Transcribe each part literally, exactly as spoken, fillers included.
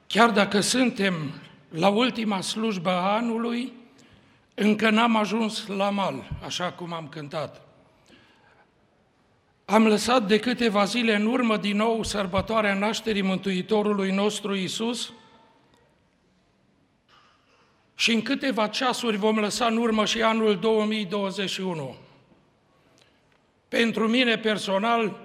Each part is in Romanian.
Chiar dacă suntem la ultima slujbă a anului, încă n-am ajuns la mal, așa cum am cântat. Am lăsat de câteva zile în urmă din nou sărbătoarea nașterii Mântuitorului nostru Iisus și în câteva ceasuri vom lăsa în urmă și anul două mii douăzeci și unu. Pentru mine personal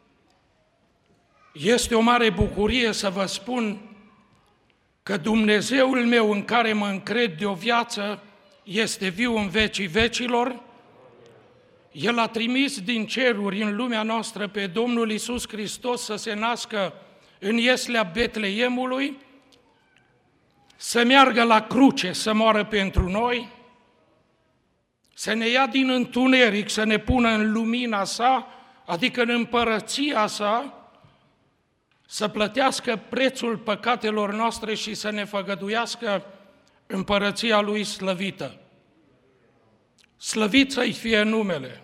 este o mare bucurie să vă spun că Dumnezeul meu în care mă încred de o viață este viu în vecii vecilor. El a trimis din ceruri în lumea noastră pe Domnul Iisus Hristos să se nască în ieslea Betleemului, să meargă la cruce, să moară pentru noi, să ne ia din întuneric, să ne pună în lumina sa, adică în împărăția sa, să plătească prețul păcatelor noastre și să ne făgăduiască împărăția lui slăvită. Slăvit să-i fie numele.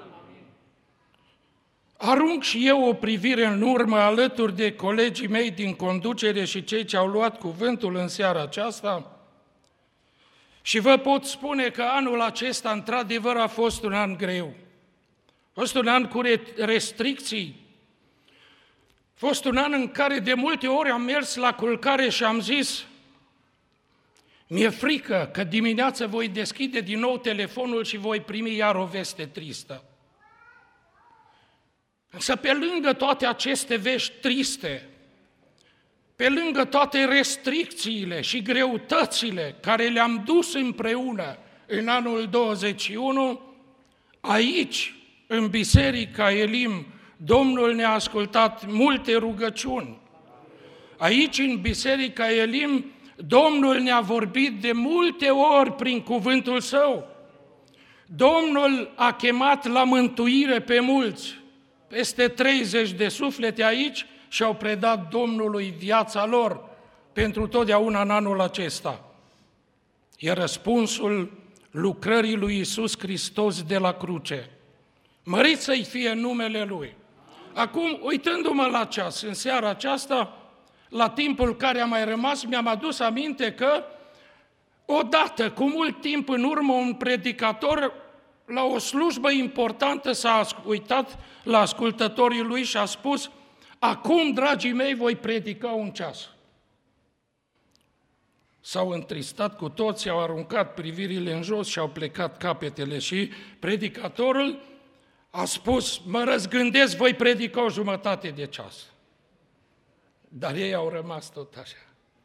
Arunc și eu o privire în urmă alături de colegii mei din conducere și cei ce au luat cuvântul în seara aceasta și vă pot spune că anul acesta, într-adevăr, a fost un an greu. A fost un an cu restricții. A fost un an în care de multe ori am mers la culcare și am zis: mi-e frică că dimineața voi deschide din nou telefonul și voi primi iar o veste tristă. Însă pe lângă toate aceste vești triste, pe lângă toate restricțiile și greutățile care le-am dus împreună în anul douăzeci și unu, aici, în Biserica Elim, Domnul ne-a ascultat multe rugăciuni. Aici, în Biserica Elim, Domnul ne-a vorbit de multe ori prin cuvântul Său. Domnul a chemat la mântuire pe mulți. Peste treizeci de suflete aici și-au predat Domnului viața lor pentru totdeauna în anul acesta. E răspunsul lucrării lui Iisus Hristos de la cruce. Mărit să-i fie numele Lui. Acum, uitându-mă la ceas, în seara aceasta, la timpul care a mai rămas, mi-am adus aminte că odată, cu mult timp în urmă, un predicator la o slujbă importantă s-a uitat la ascultătorii lui și a spus: acum, dragii mei, voi predica un ceas. S-au întristat cu toți, au aruncat privirile în jos și au plecat capetele și predicatorul a spus: mă răzgândesc, voi predica o jumătate de ceas. Dar ei au rămas tot așa.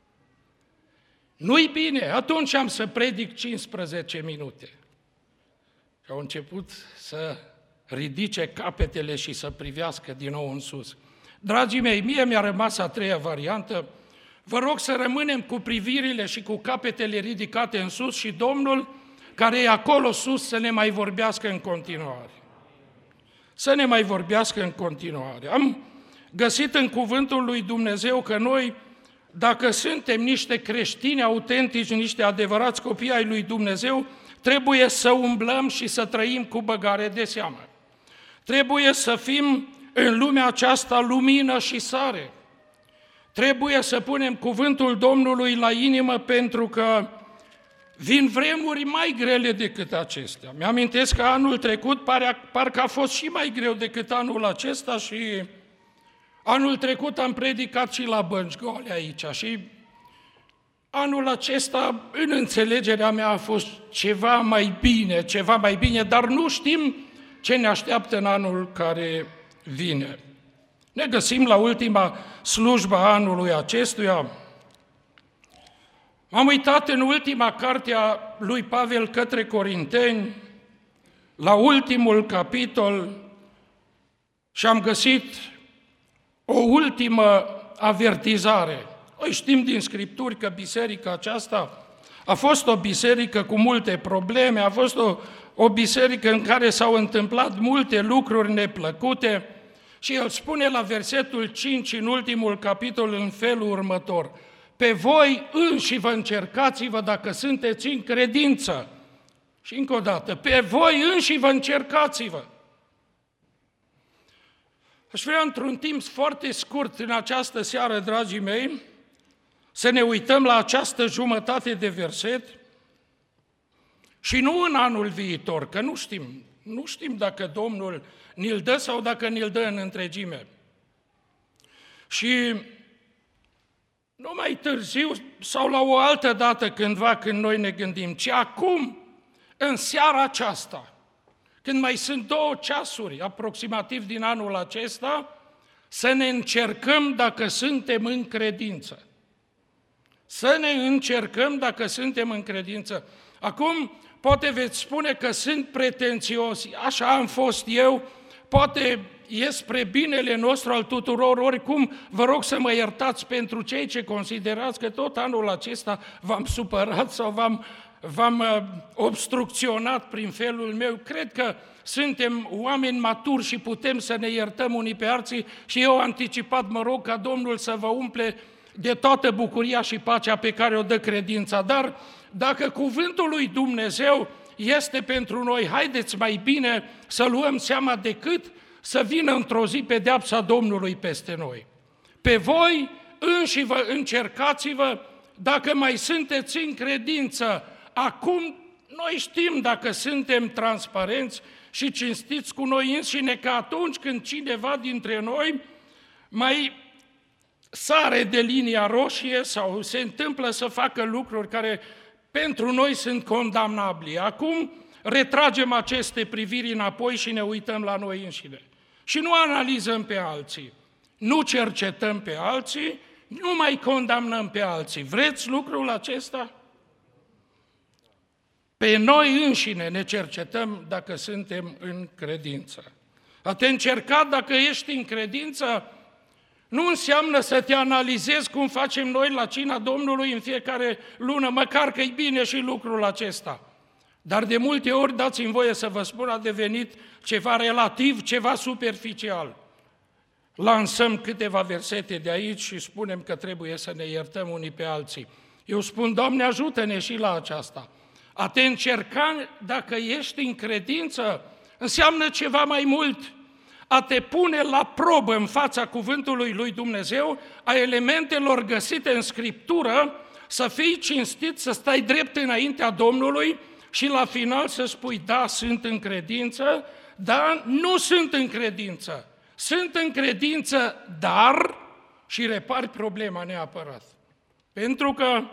Nu-i bine, atunci am să predic cincisprezece minute. Și au început să ridice capetele și să privească din nou în sus. Dragii mei, mie mi-a rămas a treia variantă. Vă rog să rămânem cu privirile și cu capetele ridicate în sus și Domnul, care e acolo sus, să ne mai vorbească în continuare. Să ne mai vorbească în continuare. Am găsit în cuvântul lui Dumnezeu că noi, dacă suntem niște creștini autentici, niște adevărați copii ai lui Dumnezeu, trebuie să umblăm și să trăim cu băgare de seamă. Trebuie să fim în lumea aceasta lumină și sare. Trebuie să punem cuvântul Domnului la inimă, pentru că vin vremuri mai grele decât acestea. Mi-amintesc că anul trecut pare, parcă a fost și mai greu decât anul acesta și anul trecut am predicat și la bănci goale aici și anul acesta, în înțelegerea mea, a fost ceva mai bine, ceva mai bine, dar nu știm ce ne așteaptă în anul care vine. Ne găsim la ultima slujbă a anului acestuia. M-am uitat în ultima carte a lui Pavel către Corinteni, la ultimul capitol, și am găsit o ultimă avertizare. Noi știm din Scripturi că biserica aceasta a fost o biserică cu multe probleme, a fost o, o biserică în care s-au întâmplat multe lucruri neplăcute și el spune la versetul cinci, în ultimul capitol, în felul următor: pe voi înși vă încercați-vă dacă sunteți în credință. Și încă o dată, pe voi înși vă încercați-vă. Aș vrea într-un timp foarte scurt în această seară, dragii mei, să ne uităm la această jumătate de verset și nu în anul viitor, că nu știm, nu știm dacă Domnul ni-l dă sau dacă ni-l dă în întregime. Și nu mai târziu sau la o altă dată cândva când noi ne gândim, ci acum, în seara aceasta, când mai sunt două ceasuri aproximativ din anul acesta, să ne încercăm dacă suntem în credință. Să ne încercăm dacă suntem în credință. Acum, poate veți spune că sunt pretențios, așa am fost eu, poate e spre binele nostru al tuturor, oricum vă rog să mă iertați pentru cei ce considerați că tot anul acesta v-am supărat sau v-am, v-am obstrucționat prin felul meu. Cred că suntem oameni maturi și putem să ne iertăm unii pe alții și eu anticipat mă rog ca Domnul să vă umple de toată bucuria și pacea pe care o dă credința. Dar dacă cuvântul lui Dumnezeu este pentru noi, haideți mai bine să luăm seama decât să vină într-o zi pedeapsa Domnului peste noi. Pe voi înși vă încercați-vă dacă mai sunteți în credință. Acum noi știm dacă suntem transparenți și cinstiți cu noi înșine, că atunci când cineva dintre noi mai sare de linia roșie sau se întâmplă să facă lucruri care pentru noi sunt condamnabili, acum retragem aceste priviri înapoi și ne uităm la noi înșine. Și nu analizăm pe alții, nu cercetăm pe alții, nu mai condamnăm pe alții. Vreți lucrul acesta? Pe noi înșine ne cercetăm dacă suntem în credință. A te încerca dacă ești în credință nu înseamnă să te analizezi cum facem noi la cina Domnului în fiecare lună, măcar că e bine și lucrul acesta. Dar de multe ori, dați-mi voie să vă spun, a devenit ceva relativ, ceva superficial. Lansăm câteva versete de aici și spunem că trebuie să ne iertăm unii pe alții. Eu spun, Doamne, ajută-ne și la aceasta. A te încerca dacă ești în credință înseamnă ceva mai mult. A te pune la probă în fața cuvântului lui Dumnezeu, a elementelor găsite în Scriptură, să fii cinstit, să stai drept înaintea Domnului și la final să spui, da, sunt în credință, da, nu sunt în credință. Sunt în credință, dar, și repari problema neapărat. Pentru că,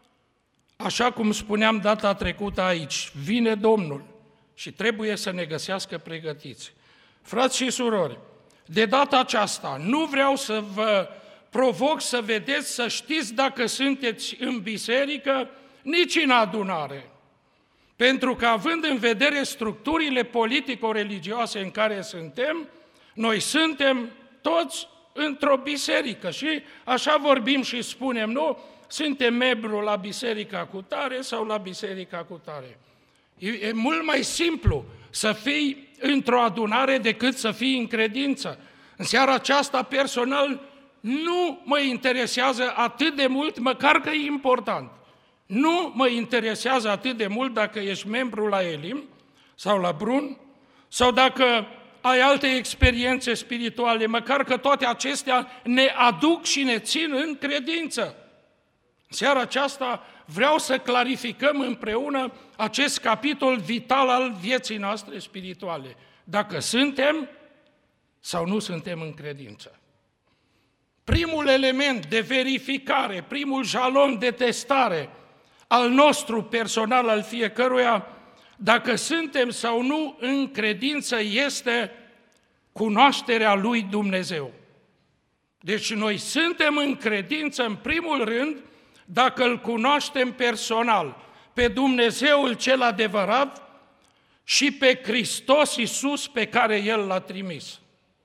așa cum spuneam data trecută aici, vine Domnul și trebuie să ne găsească pregătiți. Frați și surori, de data aceasta nu vreau să vă provoc să vedeți, să știți dacă sunteți în biserică, nici în adunare. Pentru că având în vedere structurile politico-religioase în care suntem, noi suntem toți într-o biserică și așa vorbim și spunem, nu, suntem membru la biserica cutare sau la biserica cutare. E, e mult mai simplu să fii într-o adunare decât să fii în credință. În seara aceasta, personal, nu mă interesează atât de mult, măcar că e important. Nu mă interesează atât de mult dacă ești membru la Elim sau la Brun, sau dacă ai alte experiențe spirituale, măcar că toate acestea ne aduc și ne țin în credință. În seara aceasta vreau să clarificăm împreună acest capitol vital al vieții noastre spirituale. Dacă suntem sau nu suntem în credință. Primul element de verificare, primul jalon de testare al nostru personal, al fiecăruia, dacă suntem sau nu în credință, este cunoașterea lui Dumnezeu. Deci noi suntem în credință, în primul rând, dacă îl cunoaștem personal, pe Dumnezeul cel adevărat și pe Hristos Iisus pe care El l-a trimis.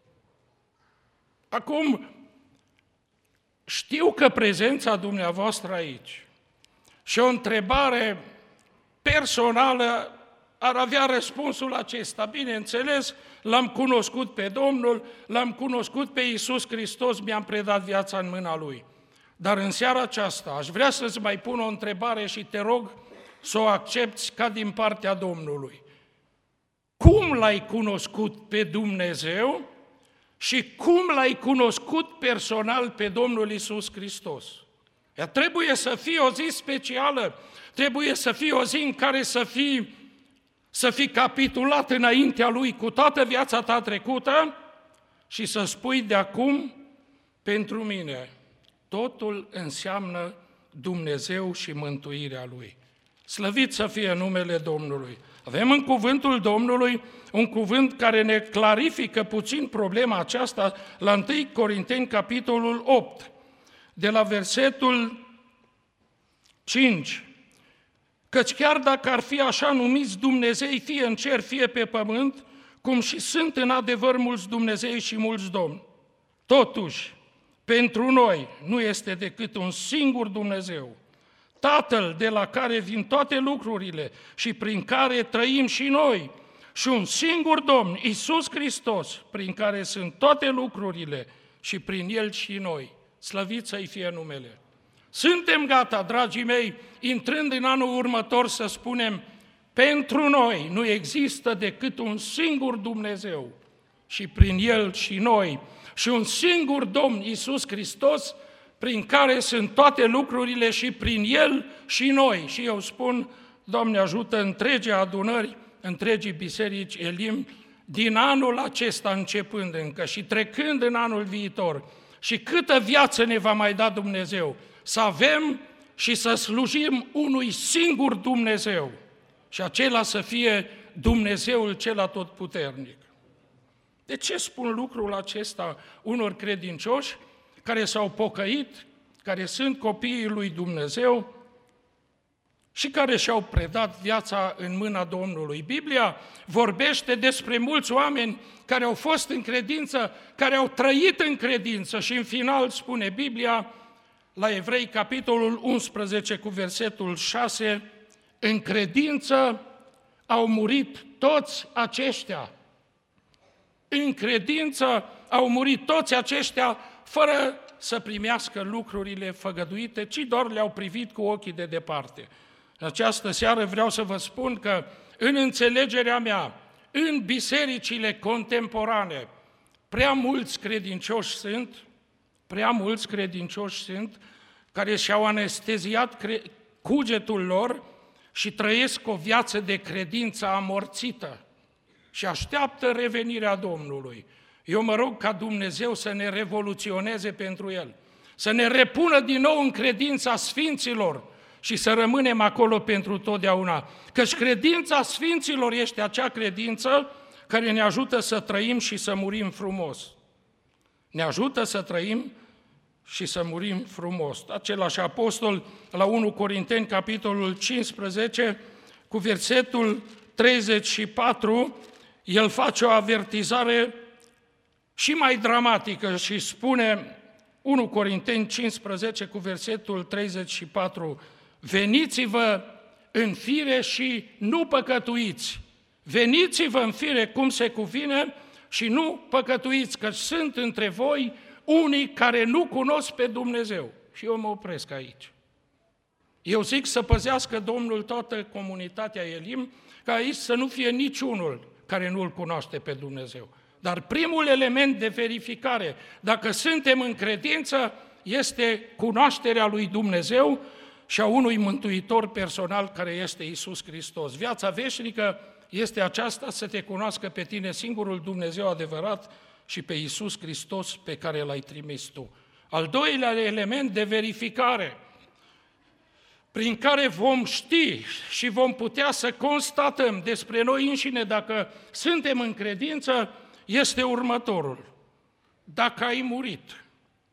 Acum, știu că prezența dumneavoastră aici și o întrebare personală ar avea răspunsul acesta. Bineînțeles, l-am cunoscut pe Domnul, l-am cunoscut pe Iisus Hristos, mi-am predat viața în mâna Lui. Dar în seara aceasta aș vrea să-ți mai pun o întrebare și te rog să o accepți ca din partea Domnului. Cum l-ai cunoscut pe Dumnezeu și cum l-ai cunoscut personal pe Domnul Iisus Hristos? Ea trebuie să fie o zi specială, trebuie să fie o zi în care să fii, să fii capitulat înaintea Lui cu toată viața ta trecută și să spui de acum, pentru mine, totul înseamnă Dumnezeu și mântuirea Lui. Slăvit să fie numele Domnului! Avem în cuvântul Domnului un cuvânt care ne clarifică puțin problema aceasta la întâi Corinteni, capitolul opt, de la versetul cinci. Căci chiar dacă ar fi așa numiți Dumnezei, fie în cer, fie pe pământ, cum și sunt în adevăr mulți Dumnezei și mulți domni, totuși, pentru noi nu este decât un singur Dumnezeu, Tatăl de la care vin toate lucrurile și prin care trăim și noi, și un singur Domn, Iisus Hristos, prin care sunt toate lucrurile și prin El și noi. Slăvit să-i fie numele! Suntem gata, dragii mei, intrând în anul următor să spunem, pentru noi nu există decât un singur Dumnezeu și prin El și noi, și un singur Domn, Iisus Hristos, prin care sunt toate lucrurile și prin El și noi. Și eu spun, Doamne ajută, întregii adunări, întregii biserici Elim, din anul acesta începând încă și trecând în anul viitor, și câtă viață ne va mai da Dumnezeu, să avem și să slujim unui singur Dumnezeu și acela să fie Dumnezeul cel atotputernic. De ce spun lucrul acesta unor credincioși care s-au pocăit, care sunt copiii lui Dumnezeu și care și-au predat viața în mâna Domnului? Biblia vorbește despre mulți oameni care au fost în credință, care au trăit în credință și în final spune Biblia, la Evrei, capitolul unsprezece, cu versetul șase, în credință au murit toți aceștia. În credință au murit toți aceștia fără să primească lucrurile făgăduite, ci doar le-au privit cu ochii de departe. În această seară vreau să vă spun că în înțelegerea mea, în bisericile contemporane, prea mulți credincioși sunt, prea mulți credincioși sunt, care și-au anesteziat cre- cugetul lor și trăiesc o viață de credință amorțită și așteaptă revenirea Domnului. Eu mă rog ca Dumnezeu să ne revoluționeze pentru El, să ne repună din nou în credința Sfinților și să rămânem acolo pentru totdeauna. Căci credința Sfinților este acea credință care ne ajută să trăim și să murim frumos. Ne ajută să trăim și să murim frumos. Același apostol, la întâi Corinteni, capitolul cincisprezece, cu versetul treizeci și patru, el face o avertizare și mai dramatică și spune, întâi Corinteni cincisprezece, cu versetul treizeci și patru, veniți-vă în fire și nu păcătuiți. Veniți-vă în fire cum se cuvine și nu păcătuiți, că sunt între voi unii care nu cunosc pe Dumnezeu. Și eu mă opresc aici. Eu zic să păzească Domnul toată comunitatea Elim, ca aici să nu fie niciunul care nu-L cunoaște pe Dumnezeu. Dar primul element de verificare, dacă suntem în credință, este cunoașterea lui Dumnezeu și a unui mântuitor personal care este Iisus Hristos. Viața veșnică este aceasta, să te cunoască pe tine singurul Dumnezeu adevărat și pe Iisus Hristos pe care L-ai trimis tu. Al doilea element de verificare, prin care vom ști și vom putea să constatăm despre noi înșine dacă suntem în credință, este următorul. Dacă ai murit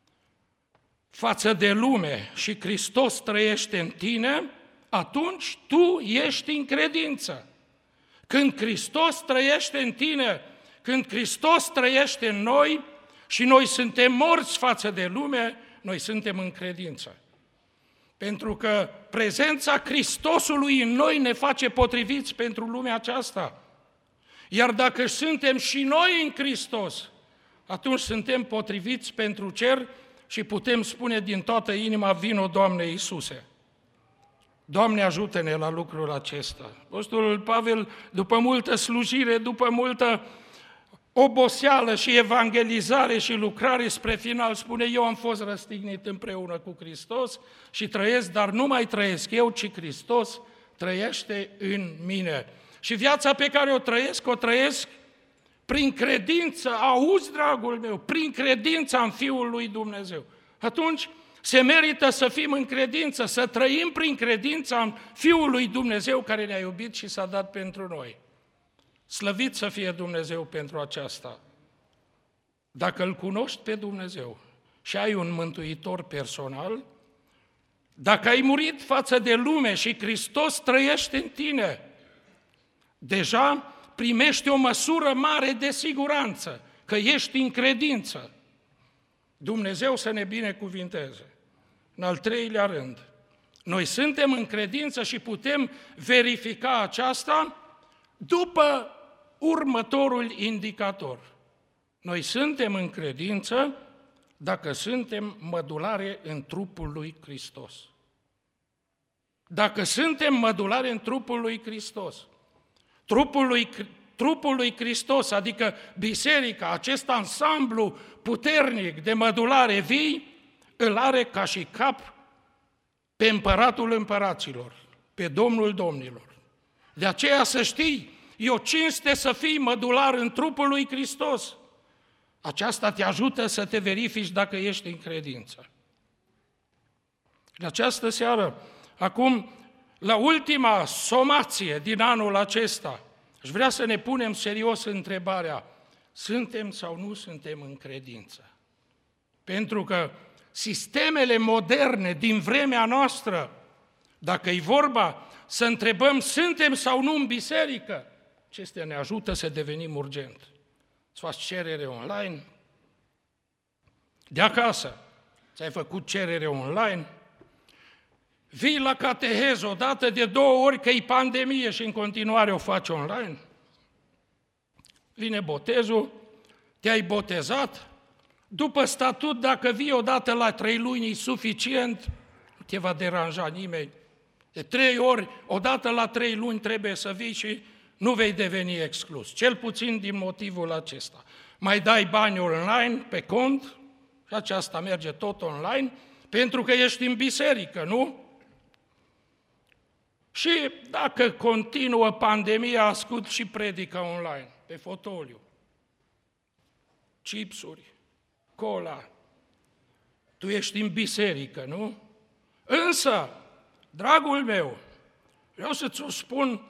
față de lume și Hristos trăiește în tine, atunci tu ești în credință. Când Hristos trăiește în tine, când Hristos trăiește în noi și noi suntem morți față de lume, noi suntem în credință. Pentru că prezența Hristosului în noi ne face potriviți pentru lumea aceasta. Iar dacă suntem și noi în Hristos, atunci suntem potriviți pentru cer și putem spune din toată inima, vino, Doamne Iisuse. Doamne, ajută-ne la lucrul acesta. Apostolul Pavel, după multă slujire, după multă oboseală și evangelizare și lucrare spre final, spune, eu am fost răstignit împreună cu Hristos și trăiesc, dar nu mai trăiesc eu, ci Hristos trăiește în mine. Și viața pe care o trăiesc, o trăiesc prin credință, auzi, dragul meu, prin credința în Fiul lui Dumnezeu. Atunci se merită să fim în credință, să trăim prin credința în Fiul lui Dumnezeu care ne-a iubit și s-a dat pentru noi. Slăvit să fie Dumnezeu pentru aceasta. Dacă îl cunoști pe Dumnezeu și ai un mântuitor personal, dacă ai murit față de lume și Hristos trăiește în tine, deja primești o măsură mare de siguranță, că ești în credință. Dumnezeu să ne binecuvinteze. În al treilea rând, noi suntem în credință și putem verifica aceasta după următorul indicator. Noi suntem în credință dacă suntem mădulare în trupul lui Hristos. Dacă suntem mădulare în trupul lui Hristos, trupul lui, trupul lui Hristos, adică biserica, acest ansamblu puternic de mădulare vii, îl are ca și cap pe împăratul împăraților, pe Domnul domnilor. De aceea să știi, e o cinste să fii mădular în trupul lui Hristos. Aceasta te ajută să te verifici dacă ești în credință. În această seară, acum, la ultima somație din anul acesta, aș vrea să ne punem serios întrebarea, suntem sau nu suntem în credință? Pentru că sistemele moderne din vremea noastră, dacă e vorba să întrebăm suntem sau nu în biserică, acestea ne ajută să devenim urgent. Să faci cerere online, de acasă, ți-ai făcut cerere online, vii la cateheză o dată de două ori că e pandemie și în continuare o faci online, vine botezul, te-ai botezat, după statut, dacă vii odată la trei luni, e suficient, nu te va deranja nimeni. De trei ori, odată la trei luni trebuie să vii și nu vei deveni exclus, cel puțin din motivul acesta. Mai dai bani online pe cont și aceasta merge tot online, pentru că ești în biserică, nu? Și dacă continuă pandemia, ascult și predica online, pe fotoliu. Chipsuri, cola, tu ești în biserică, nu? Însă, dragul meu, vreau să-ți o spun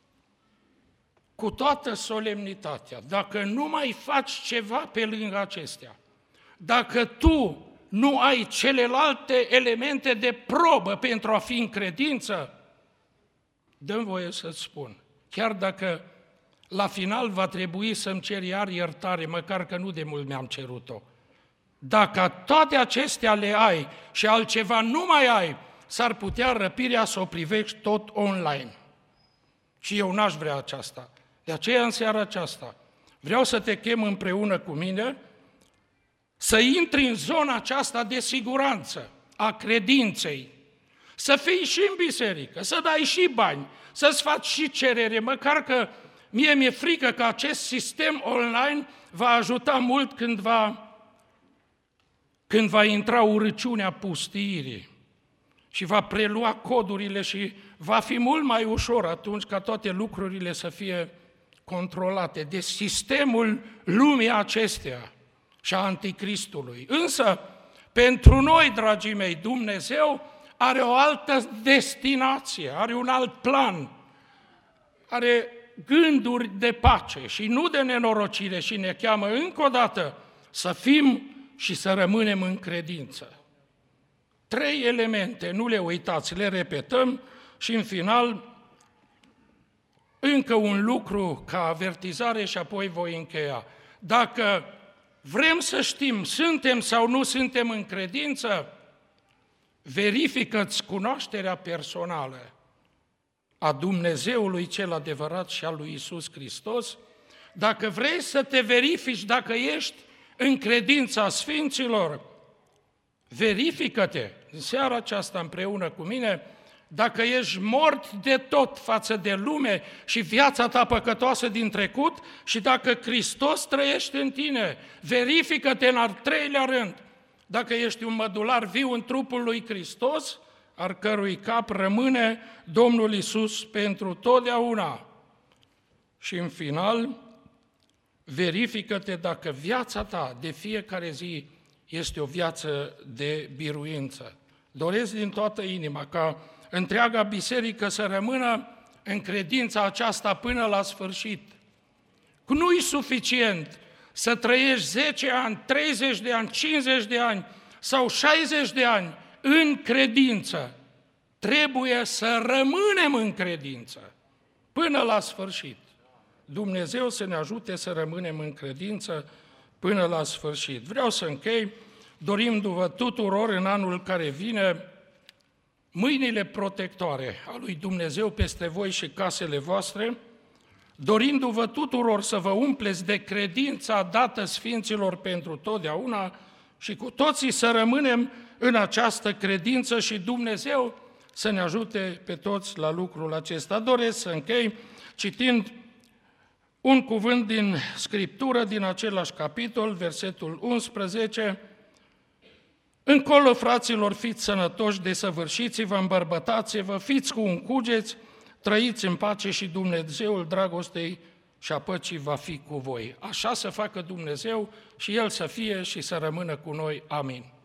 cu toată solemnitatea, dacă nu mai faci ceva pe lângă acestea, dacă tu nu ai celelalte elemente de probă pentru a fi în credință, dă-mi voie să-ți spun, chiar dacă la final va trebui să-mi cer iar iertare, măcar că nu de mult mi-am cerut-o, dacă toate acestea le ai și altceva nu mai ai, s-ar putea răpirea să o privești tot online. Și eu n-aș vrea aceasta. De aceea, în seara aceasta, vreau să te chem împreună cu mine să intri în zona aceasta de siguranță a credinței, să fii și în biserică, să dai și bani, să-ți faci și cerere, măcar că mie mi-e frică că acest sistem online va ajuta mult când va, când va intra urăciunea pustiirii și va prelua codurile și va fi mult mai ușor atunci ca toate lucrurile să fie controlate de sistemul lumii acesteia și a Anticristului. Însă, pentru noi, dragii mei, Dumnezeu are o altă destinație, are un alt plan, are gânduri de pace și nu de nenorocire și ne cheamă încă o dată să fim și să rămânem în credință. Trei elemente, nu le uitați, le repetăm și în final încă un lucru ca avertizare și apoi voi încheia. Dacă vrem să știm, suntem sau nu suntem în credință, verifică-ți cunoașterea personală a Dumnezeului cel adevărat și a lui Iisus Hristos. Dacă vrei să te verifici dacă ești în credința Sfinților, verifică-te în seara aceasta împreună cu mine, dacă ești mort de tot față de lume și viața ta păcătoasă din trecut și dacă Hristos trăiește în tine, verifică-te în al treilea rând, dacă ești un mădular viu în trupul lui Hristos, al cărui cap rămâne Domnul Iisus pentru totdeauna. Și în final, verifică-te dacă viața ta de fiecare zi este o viață de biruință. Doresc din toată inima ca întreaga biserică să rămână în credința aceasta până la sfârșit. Nu-i suficient să trăiești zece ani, treizeci de ani, cincizeci de ani sau șaizeci de ani în credință. Trebuie să rămânem în credință până la sfârșit. Dumnezeu să ne ajute să rămânem în credință până la sfârșit. Vreau să închei dorindu-vă tuturor în anul care vine mâinile protectoare a lui Dumnezeu peste voi și casele voastre, dorindu-vă tuturor să vă umpleți de credința dată Sfinților pentru totdeauna și cu toții să rămânem în această credință și Dumnezeu să ne ajute pe toți la lucrul acesta. Doresc să închei citind un cuvânt din Scriptură, din același capitol, versetul unsprezece. Încolo, fraților, fiți sănătoși, desăvârșiți-vă, îmbărbătați-vă, fiți cu un cugeți, trăiți în pace și Dumnezeul dragostei și a păcii va fi cu voi. Așa să facă Dumnezeu și El să fie și să rămână cu noi. Amin.